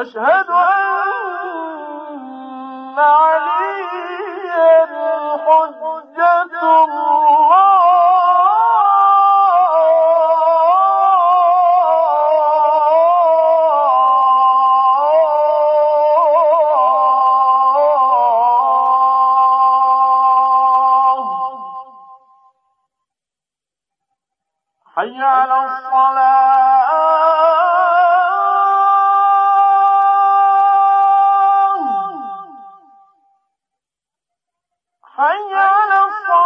أشهد أن عليا حجة الله حي على الصلاة حي على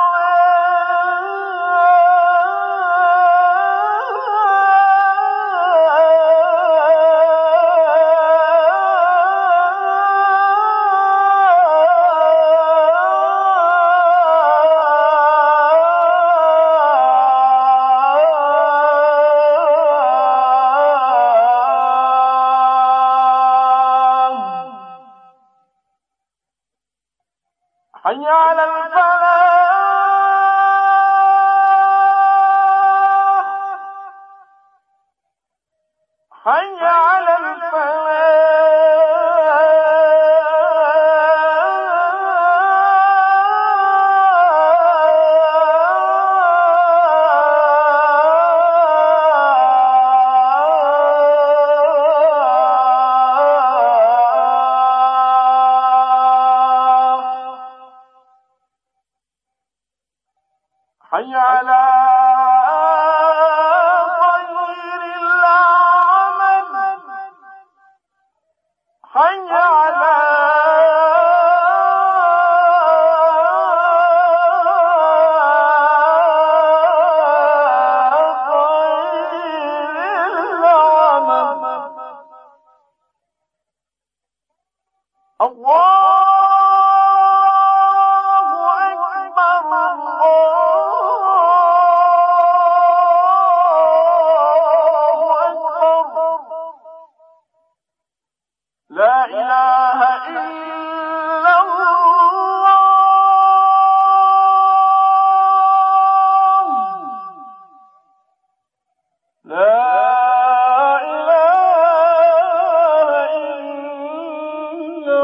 حي على الفلاح حي على حي على خير العمل حي على خير العمل الله لا إله إلا الله لا إله إلا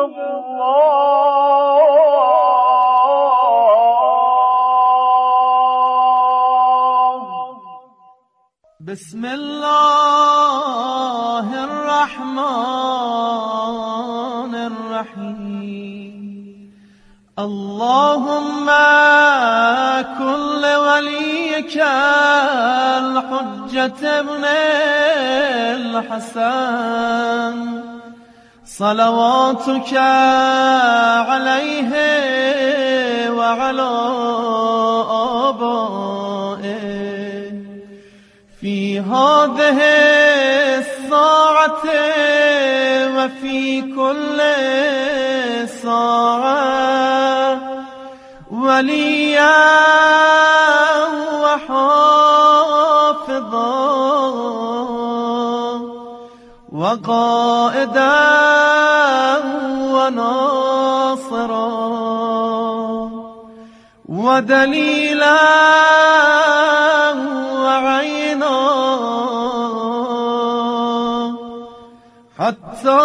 الله بسم الله الرحمن الرحيم اللهم كن لوليك الحجة ابن الحسن صلواتك عليه وعلى آبائه في هذه الساعة وفي كل ساعة وليا وحافظا وقائدا وناصرا ودليلا وعينا حتى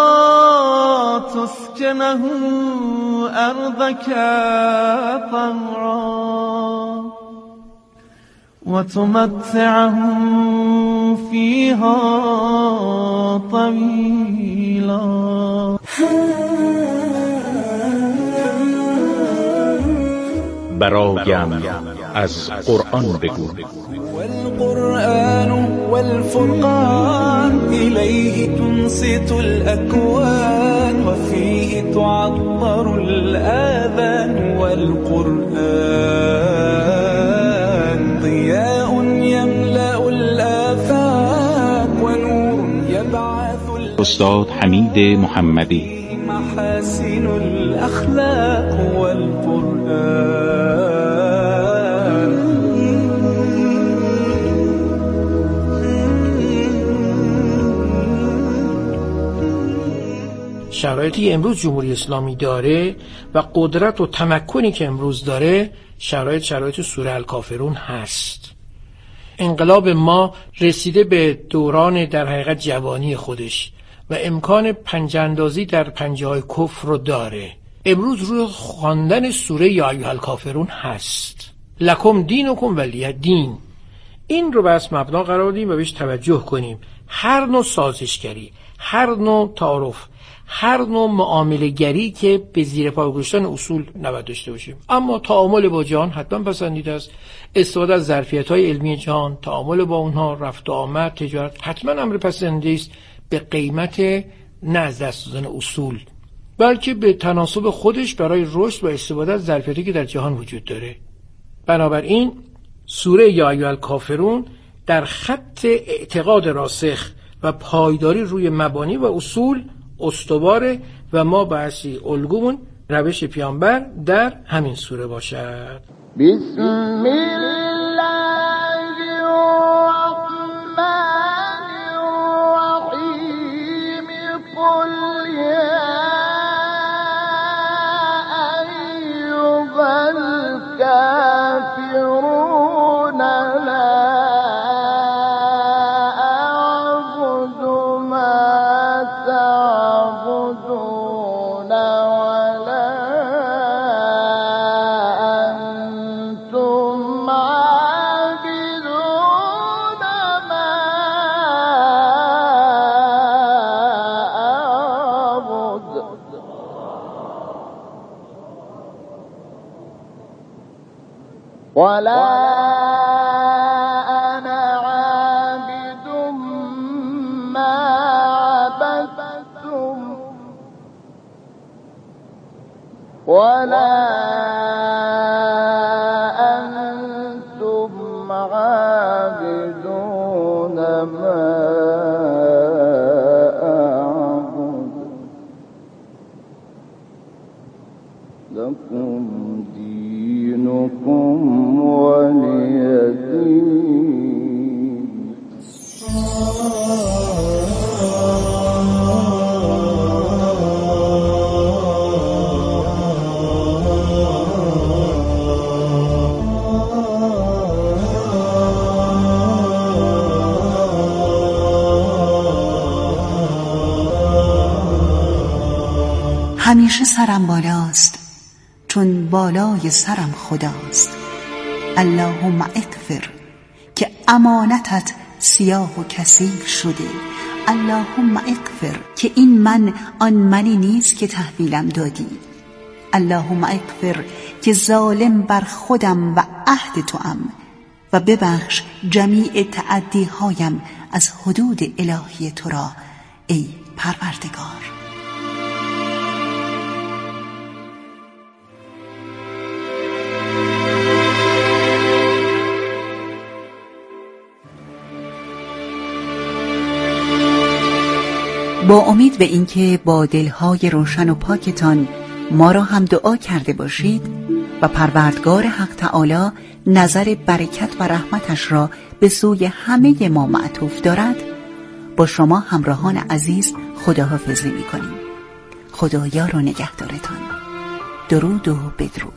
تسكنه أرضك طوعا وتمتعه فيها طويلا. برایم از قرآن بگو. والقرآن والفرقان إليه تنصت الأكوان وفيه تعطر الآذان والقرآن ضياء يملأ الآفاق ونور يبعث استاد حمید محمدی. محاسن الأخلاق والقرآن. شرایطی امروز جمهوری اسلامی داره و قدرت و تمکنی که امروز داره شرایط سوره الکافرون هست. انقلاب ما رسیده به دوران در حقیقت جوانی خودش و امکان پنجه اندازی در پنجه های کفر رو داره. امروز روی خواندن سوره یا ایها الکافرون هست. لکم دینکم ولی دین. این رو بس مبنا قرار دیم و بهش توجه کنیم. هر نوع سازشگری، هر نوع تعارف، هر نوع معامله گری که به زیر پا گذاشتن اصول نباید داشته باشیم. اما تعامل با جهان حتما پسندیده است. استفاده از ظرفیت‌های علمی جهان، تعامل با اونها، رفت و آمد، تجارت حتما امر پسندیده است، به قیمت نه از دست دادن اصول، بلکه به تناسب خودش برای رشد و استفاده از ظرفیتی که در جهان وجود داره. بنابراین سوره یا ایها الکافرون در خط اعتقاد راسخ و پایداری روی مبانی و اصول استواره و ما بحثی الگومون روش پیامبر در همین سوره باشد. بسم الله الرحمن الرحیم قل یا ایها الکافرون لا اعبد ما تعبدون ولا انتم عابدون ما اعبد ولا أنا عابد ما عبدتم ولا أنتم عابدون ما أعبد لكم دينكم ولي دين. همیشه سرم بالاست چون بالای سرم خداست. اللهم اغفر که امانتت سیاه و کثیف شده. اللهم اغفر که این من آن منی نیست که تحویلم دادی. اللهم اغفر که ظالم بر خودم و عهد توام و ببخش جمیع تعدیهایم از حدود الهی تو را ای پروردگار. با امید به اینکه با دلهای روشن و پاکتان ما را هم دعا کرده باشید و پروردگار حق تعالی نظر برکت و رحمتش را به سوی همه ما معطوف دارد، با شما همراهان عزیز خداحافظی می‌کنیم. خدا یار و نگهدارتان. درود و بدرود.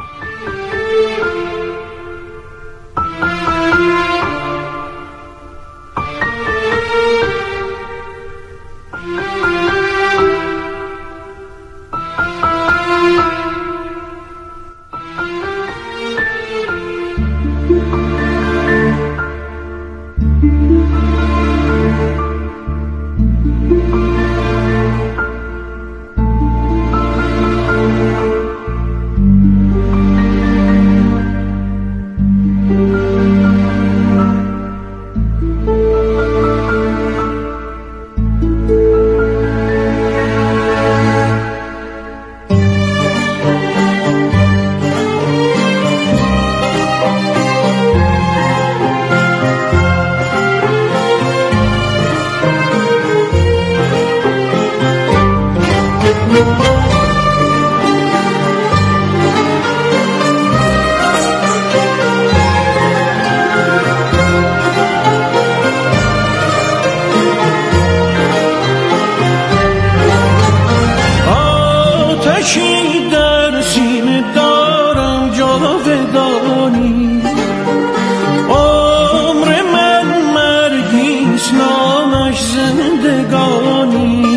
آتشی در سینه دارم جاودانی، عمر من مرگیست نامش زندگانی.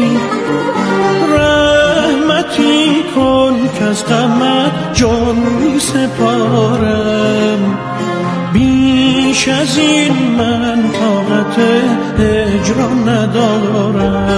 از غمت جان می سپارم، بیش از این من طاقت هجران ندارم.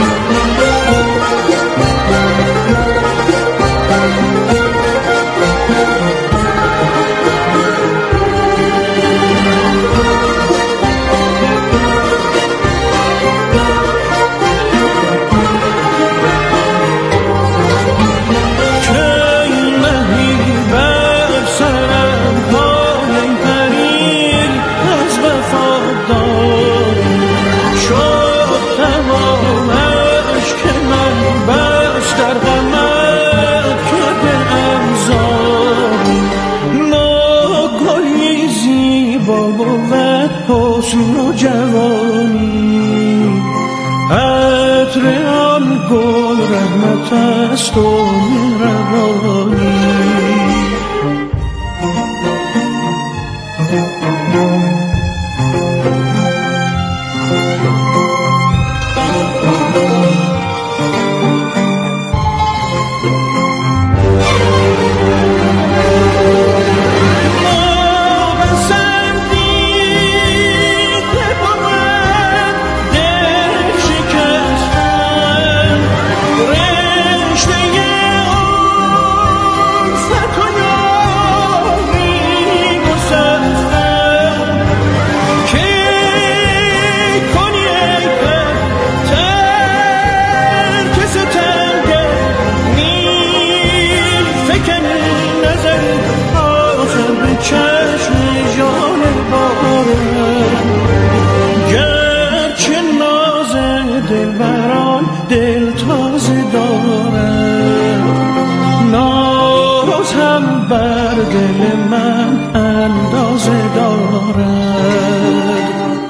حسن و جوانی عطر آن گل رحمت است و مهربانی. دل تازه دارد، ناز هم بر دل من اندازه دارد.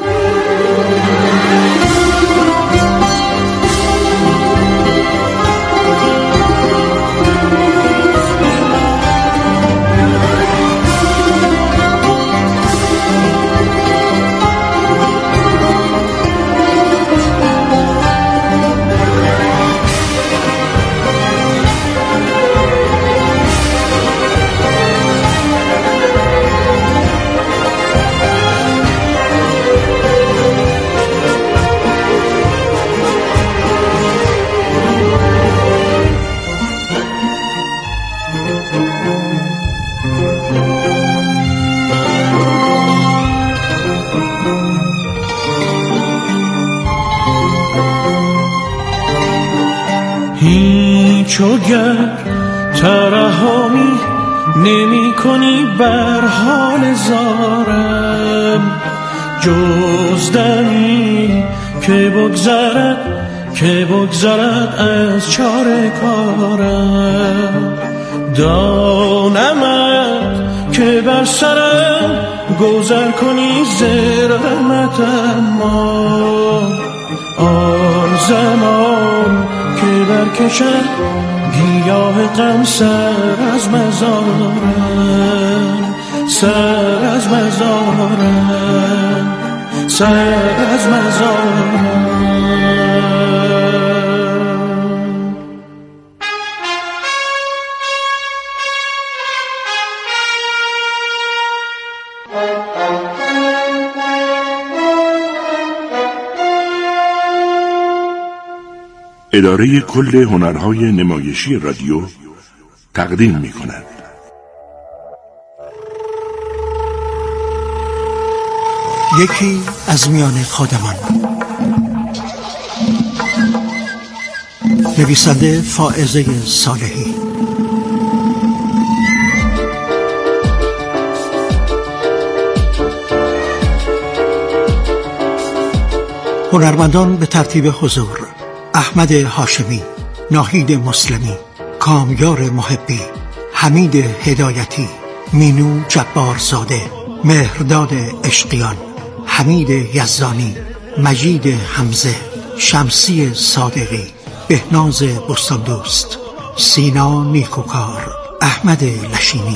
هیچ اگر ترحمی نمی کنی بر حال زارم، جز دمی که بگذرد از چاره کارم. دانمت که بر سرم گذر کنی ز رحمت، اما آن زمان که برکشد گیاه غم سر از مزارم، سر از مزارم، سر از مزارم. اداره کل هنرهای نمایشی رادیو تقدیم می کند. یکی از میان خادمان، نویسنده فائزه صالحی، هنرمندان به ترتیب حضور: احمد هاشمی، ناهید مسلمی، کامیار محبی، حمید هدایتی، مینو جبارزاده، مهرداد عشقیان، حمید یزدانی، مجید حمزه، شمسی صادقی، بهناز بستاندوست، سینا نیکوکار، احمد لشینی.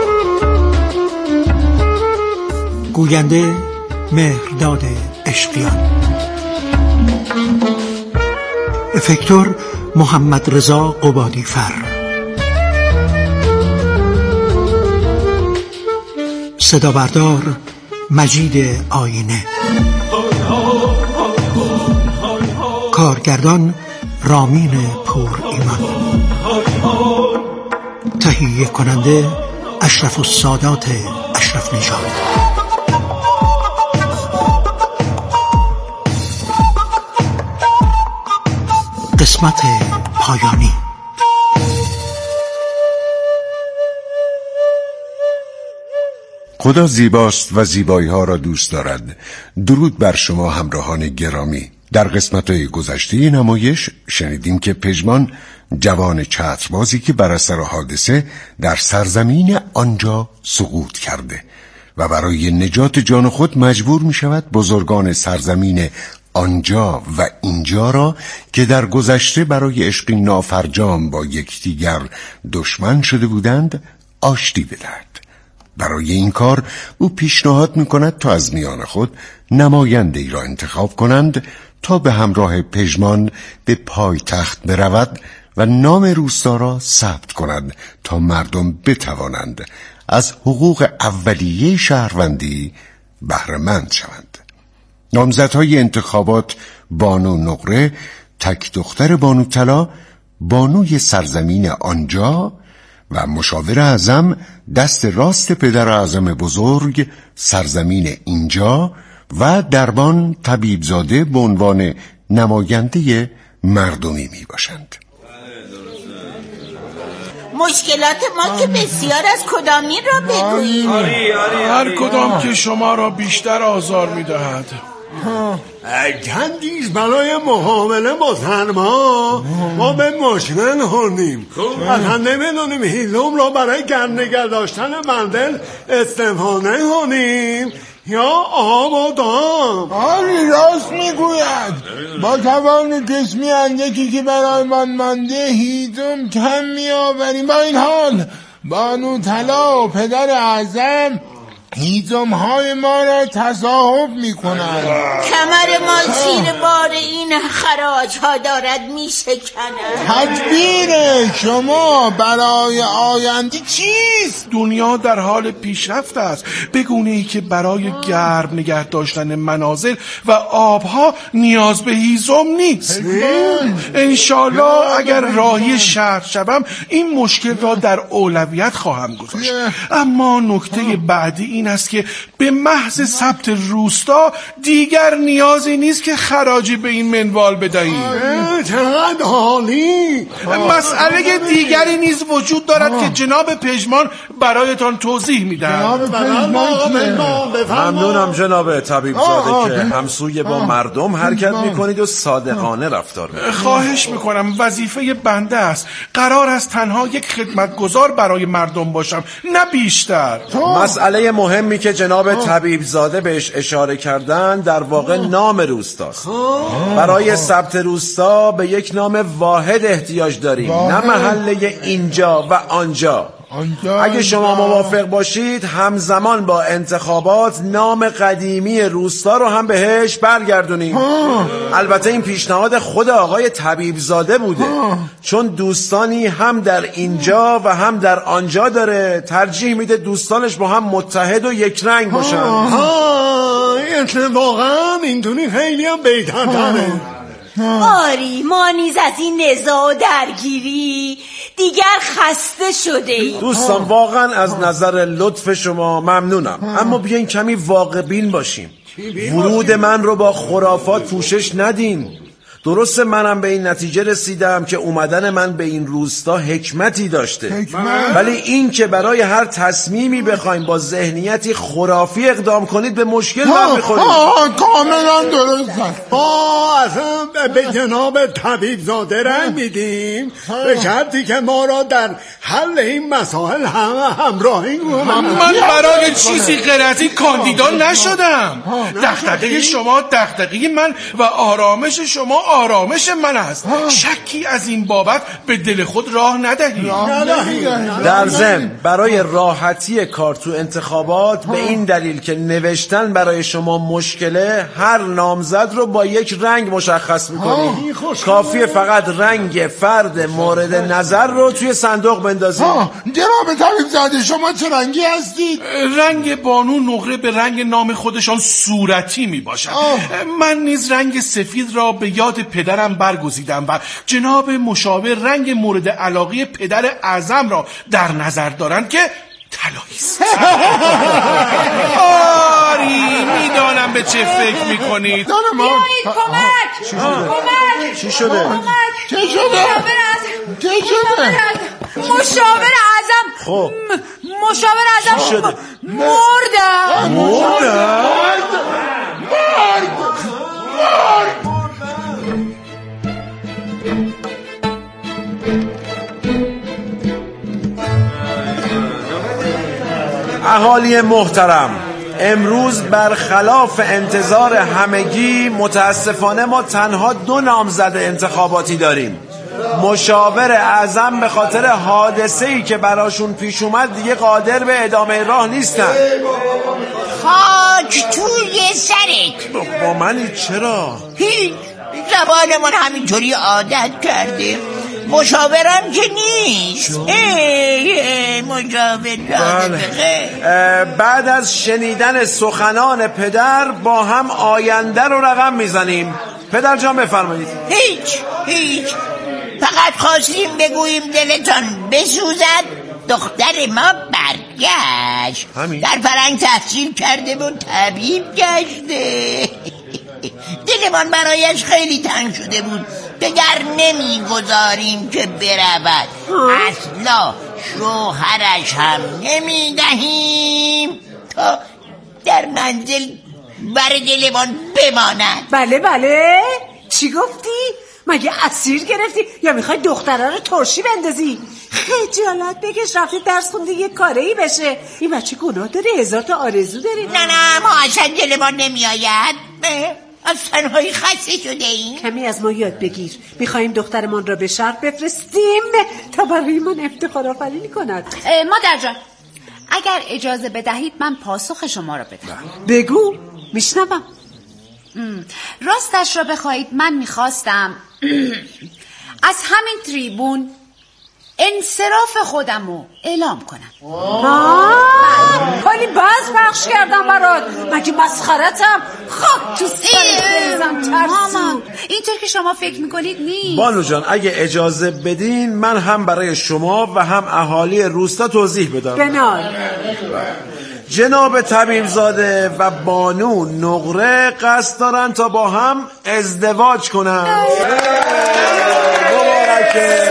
گوینده مهرداد عشقیان. افکتور محمد رضا قبادی فر. صدا بردار مجید آینه، کارگردان رامین پور ایمان، تهیه کننده اشرف السادات اشرف نژاد. قسمت پایانی. خدا زیباست و زیبایی ها را دوست دارد. درود بر شما همراهان گرامی. در قسمت‌های گذشته نمایش شنیدیم که پژمان جوان چتربازی که بر اثر حادثه در سرزمین آنجا سقوط کرده و برای نجات جان خود مجبور می شود بزرگان سرزمین آنجا و اینجا را که در گذشته برای عشقی نافرجام با یکدیگر دشمن شده بودند آشتی بدهد. برای این کار او پیشنهاد می‌کند تا از میان خود نماینده‌ای را انتخاب کنند تا به همراه پژمان به پایتخت برود و نام روستا را ثبت کند تا مردم بتوانند از حقوق اولیه شهروندی بهره مند شوند. نامزدهای انتخابات بانو نقره، تک دختر بانو طلا، بانوی سرزمین آنجا و مشاور اعظم دست راست پدر اعظم بزرگ سرزمین اینجا و دربان طبیبزاده به عنوان نماینده مردمی می باشند. مشکلات ما که بسیار از کدامین را بگوییم؟ هر کدام که شما را بیشتر آزار می دهد. چندیز برای محاوله با سرما ما به مشکل خوردیم. اصلا نمیدونیم هیزم را برای گرم نگه داشتن منزل استفاده کنیم یا آب و دام. راست میگوید. با توان جسمی اندکی که برای من مانده هیزم کم میآوریم. با این حال بانو طلا و پدر اعظم هیزم های ما را تصاحب می کنند. کمر ما زیر بار این خراج ها دارد می شکند. تدبیر شما برای آینده چیست؟ دنیا در حال پیشرفت است، به گونه‌ای که برای گرم نگه داشتن منازل و آبها نیاز به هیزم نیست. انشالله اگر راهی شهر شوم این مشکل را در اولویت خواهم گذاشت. اما نکته بعدی این است که به محض ثبت روستا دیگر نیازی نیست که خراجی به این منوال بدهیم. چقدر عالی. مسئله دیگری نیز وجود دارد که جناب پژمان برایتان توضیح میدهد. ممنونم جناب طبیبزاده که همسوی با مردم حرکت میکنید و صادقانه رفتار میکنید. خواهش میکنم، وظیفه بنده است. قرار است تنها یک خدمتگزار برای مردم باشم، نه بیشتر. مسئله مهمی که جناب طبیبزاده بهش اشاره کردن در واقع نام روستاست. برای ثبت روستا به یک نام واحد احتیاج داریم، نه محله اینجا و آنجا. اگه شما موافق باشید همزمان با انتخابات نام قدیمی روستا رو هم بهش برگردونیم. البته این پیشنهاد خود آقای طبیبزاده بوده، چون دوستانی هم در اینجا و هم در آنجا داره، ترجیح میده دوستانش با هم متحد و یک رنگ باشن. واقعا اینطوری خیلی هم بهتره. آری ما نیز از این نزاع و درگیری دیگر خسته شده ایم. دوستان واقعا از نظر لطف شما ممنونم، اما بیاین کمی واقع بین باشیم. ورود من رو با خرافات پوشش ندین. درسته منم به این نتیجه رسیدم که اومدن من به این روستا حکمتی داشته، ولی این که برای هر تصمیمی بخوایم با ذهنیتی خرافی اقدام کنید به مشکل برمیخورید. کاملا درسته. اصلا به جناب طبیبزاده رنگ میدیم به شرطی که ما را در حل این مسائل همراهی کنند. من برای چیزی غیر از این کاندیدا نشدم. دغدغه شما دغدغه من و آرامش شما آرامش من است. شکی از این بابت به دل خود راه ندهید. در ضمن برای راحتی کار تو انتخابات به این دلیل که نوشتن برای شما مشکله، هر نامزد رو با یک رنگ مشخص میکنیم. کافیه فقط رنگ فرد مورد نظر رو توی صندوق بندازیم. جناب طبیبزاده شما چه رنگی هستید؟ رنگ بانو نقره به رنگ نام خودشان صورتی می باشد. من نیز رنگ سفید را به یاد پدرم برگزیدم و جناب مشاور رنگ مورد علاقه پدر اعظم را در نظر دارند که طلایی است. آری میدانم به چه فکر میکنید. بیایید کمک. چی شده؟ مشاور اعظم. خب مشاور اعظم مردم. اهالی محترم، امروز برخلاف انتظار همگی متاسفانه ما تنها 2 نامزد انتخاباتی داریم. مشاور اعظم به خاطر حادثه‌ای که براشون پیش اومد دیگه قادر به ادامه راه نیستن. خاک توی سرت. با منی چرا؟ هیچ، زبانمون همینطوری عادت کرده. مشاورم که نیست. مشاور. بعد از شنیدن سخنان پدر با هم آینده رو رقم میزنیم. پدر جان بفرمایید. هیچ فقط خواستیم بگوییم دلتان بسوزد. دختر ما برگشت. در فرنگ تحصیل کرده و طبیب گشته. دلمان برایش خیلی تنگ شده بود. دگر نمیگذاریم که برود. اصلا شوهرش هم نمیدهیم تا در منزل بر دلمان بماند. بله چی گفتی؟ مگه اسیر گرفتی یا میخوای دختره رو ترشی بندازی؟ خجالت بکش، رفتی درس خونده یه کاره‌ای بشه. این بچه گناه داره، 1000 تا آرزو داره. نه ما اصلا دلمان نمیآید. از تنهایی خسته شده ایم. کمی از ما یاد بگیر. میخواییم دخترمان را به شرق بفرستیم تا برای من افتخار آفرینی کند. مادر جان، اگر اجازه بدهید من پاسخ شما را بدم. بگو، میشنوم. راستش را بخواهید من میخواستم از همین تریبون انصراف خودم رو اعلام کنم. کلی باز بخش کردم برات. مگه مسخرتم؟ خاک تو سرم ترسو. اینطور که شما فکر میکنید نیست. بانو جان اگه اجازه بدین من هم برای شما و هم اهالی روستا توضیح بدم. بنال جناب طبیبزاده و بانو نقره قصد دارن تا با هم ازدواج کنن. مبارکه.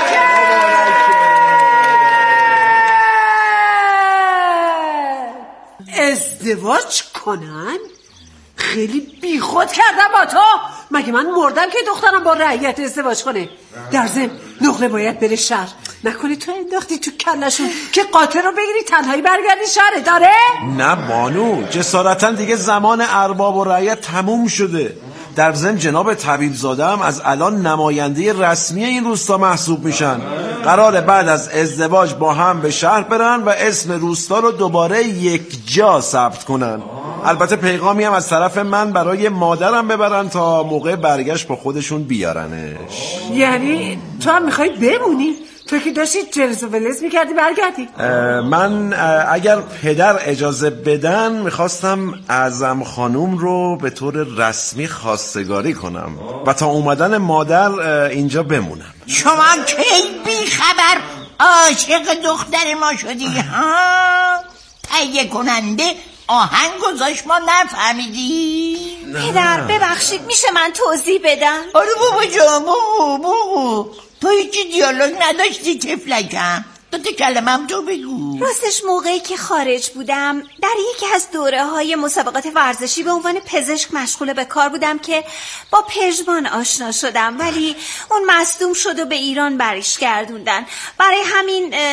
ازدواج کنن؟ خیلی بیخود کردم با تو. مگه من مردم که دخترم با رعیت ازدواج کنه؟ در ضمن نقره باید بره شهر. نکنی تو انداختی تو کلشون که قاطر رو بگیری تنهایی برگردی شهر؟ داره؟ نه بانو، جسارتا دیگه زمان ارباب و رعیت تموم شده. در ضمن جناب طبیبزاده هم از الان نماینده رسمی این روستا محسوب میشن. قراره بعد از ازدواج با هم به شهر برن و اسم روستا رو دوباره یک جا ثبت کنن. البته پیغامی هم از طرف من برای مادرم ببرن تا موقع برگشت با خودشون بیارنش. یعنی تو هم میخوای بمونی؟ تو که داشتی جلز و ولز میکردی برگردی. من اگر پدر اجازه بدن میخواستم اعظم خانوم رو به طور رسمی خواستگاری کنم و تا اومدن مادر اینجا بمونم. شما کی بی خبر عاشق دختر ما شدی ها؟ تهیه کننده آهنگ گذاشت ما نفهمیدی؟ پدر ببخشید میشه من توضیح بدم؟ آره بابا جان بگو. تو هیچی دیالوگ نداشتی طفلکم. 2 کلمه هم تو بگو. راستش موقعی که خارج بودم در یکی از دوره‌های مسابقات ورزشی به عنوان پزشک مشغول به کار بودم که با پژمان آشنا شدم، ولی اون مصدوم شد و به ایران برش گردوندن. برای همین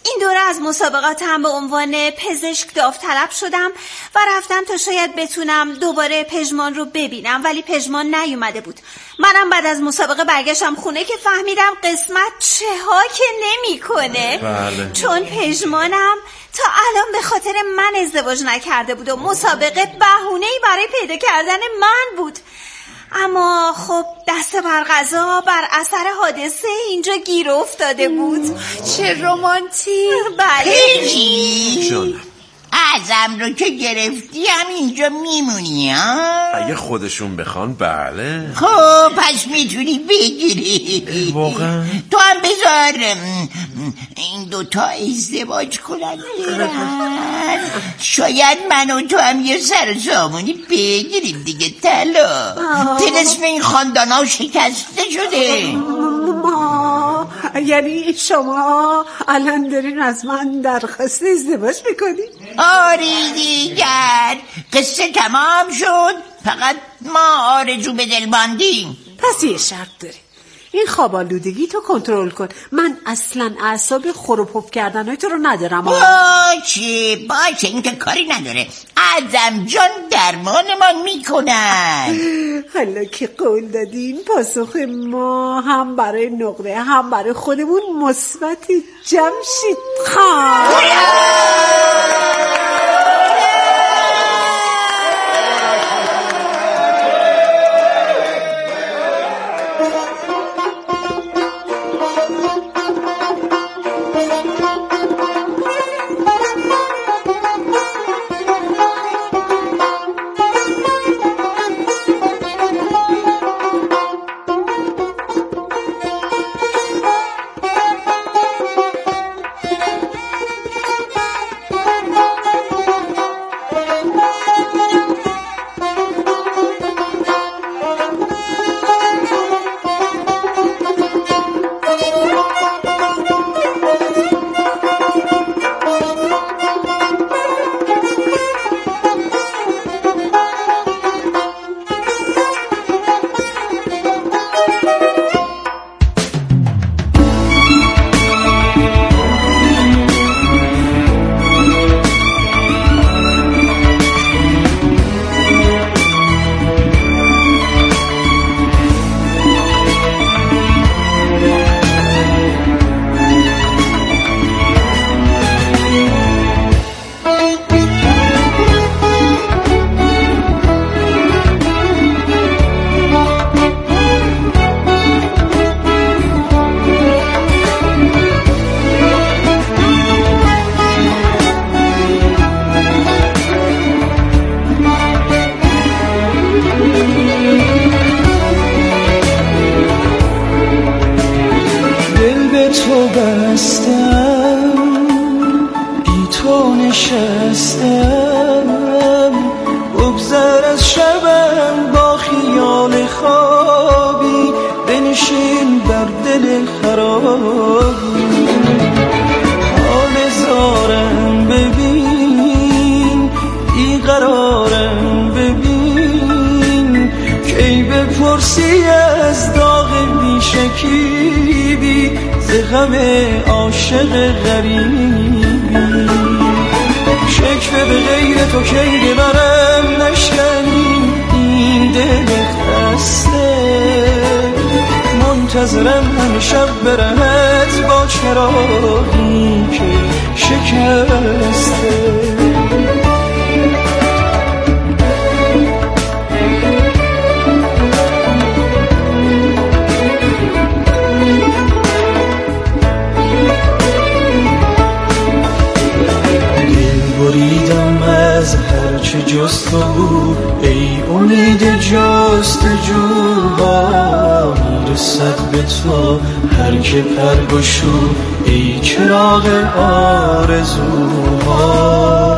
این دوره از مسابقاتم به عنوان پزشک داوطلب شدم و رفتم تا شاید بتونم دوباره پژمان رو ببینم، ولی پژمان نیومده بود. منم بعد از مسابقه برگشتم خونه که فهمیدم قسمت چه ها که نمی‌کنه. بله. چون پژمانم تا الان به خاطر من ازدواج نکرده بود و مسابقه بهونه‌ای برای پیدا کردن من بود. اما خب دست بر قضا بر اثر حادثه اینجا گیر افتاده بود. چه رومانتیک. بله. جانم ازم رو که گرفتی هم اینجا میمونی ها؟ اگه خودشون بخوان بله. خب پس میتونی بگیری. واقعا تو هم بذار این دوتا ازدواج کنن برن. شاید من و تو هم یه سر سامونی بگیریم دیگه. طلا طلسم این خاندان ها شکسته شده. یعنی شما الان دارین از من درخواست ازدواج میکنی؟ آری دیگر قصه تمام شد، فقط ما آرزو به دل باندیم. پس یه شرط داری، این خوابالودگی تو کنترل کن. من اصلا اعصاب خروپوپ کردنهای تو رو ندارم. باشه این که کاری نداره. اعظم جان درمانمان میکنن. حالا که قول دادین پاسخ ما هم برای نقره هم برای خودمون مثبت. جمشید خان تو بستم بی تو نشستم بگذر از شبم با خیال خوابی بنشین بر دل خرابی حال زارم ببین بیقرارم ببین کی بپرسی از داغ بیشکیبی ز غم عاشق غریبی شکوه به غیر تو کی ببرم نشکنی این دل خسته منتظرم همه شب برمت با چراغی که شکسته بریدم از هرچه جز تو بود ای امید جستجو میرسد به تو هر که پرگشود ای چراغ آرزوها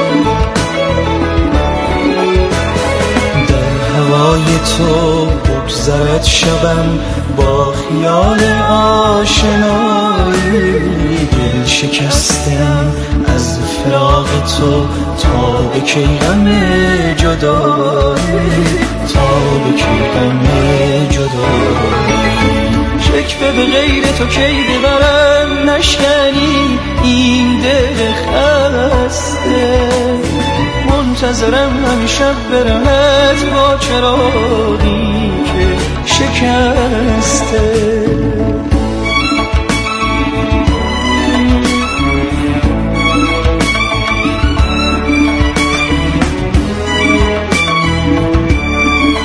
در هوای تو بگذرد شبم با خیال آشنایی دل شکستم از فراق تو تا به کی غم جدایی تا به کی غم جدایی شکوه به غیر تو کی ببرم نشکنی این دل خسته، منتظرم همیشه برمت با چراغی که شکسته.